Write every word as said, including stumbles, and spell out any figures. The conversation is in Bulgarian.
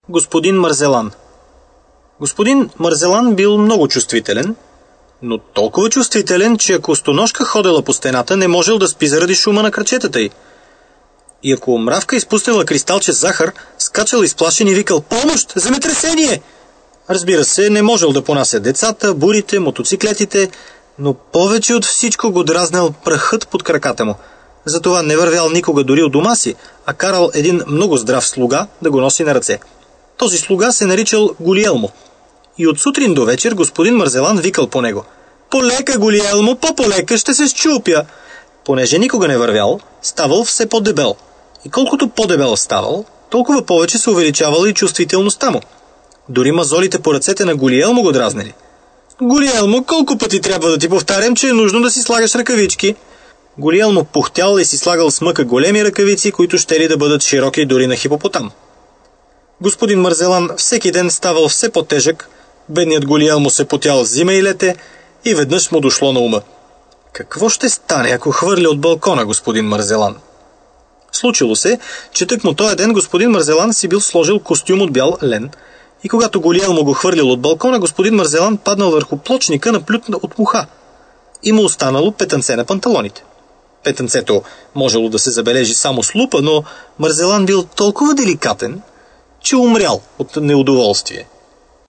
Господин Марзелан. Господин Марзелан бил много чувствителен, но толкова чувствителен, че ако стоножка ходела по стената, не можел да спи заради шума на крачетата й. И ако мравка изпуснала кристалче захар, скачал изплашен и викал: "Помощ! Земетресение!" Разбира се, не можел да понася децата, бурите, мотоциклетите, но повече от всичко го дразнел прахът под краката му. Затова не вървял никога дори от дома си, а карал един много здрав слуга да го носи на ръце. Този слуга се наричал Гулиелмо. И от сутрин до вечер господин Марзелан викал по него: "Полека, Гулиелмо, по-полека, ще се счупя!" Понеже никога не вървял, ставал все по-дебел. И колкото по-дебел ставал, толкова повече се увеличавала и чувствителността му. Дори мазолите по ръцете на Гулиелмо го дразнели. "Гулиелмо, колко пъти трябва да ти повтарям, че е нужно да си слагаш ръкавички?" Гулиелмо пухтял и си слагал с мъка големи ръкавици, които щели да бъдат широки дори на хипопотам. Господин Марзелан всеки ден ставал все по-тежък, бедният Гулиелмо се потял зима и лете и веднъж му дошло на ума: какво ще стане, ако хвърля от балкона господин Марзелан? Случило се, че тъкмо този ден господин Марзелан си бил сложил костюм от бял лен и когато Гулиелмо го хвърлил от балкона, господин Марзелан паднал върху плочника на плют от муха и му останало петънце на панталоните. Петънцето можело да се забележи само с лупа, но Марзелан бил толкова деликатен, че умрял от неудоволствие.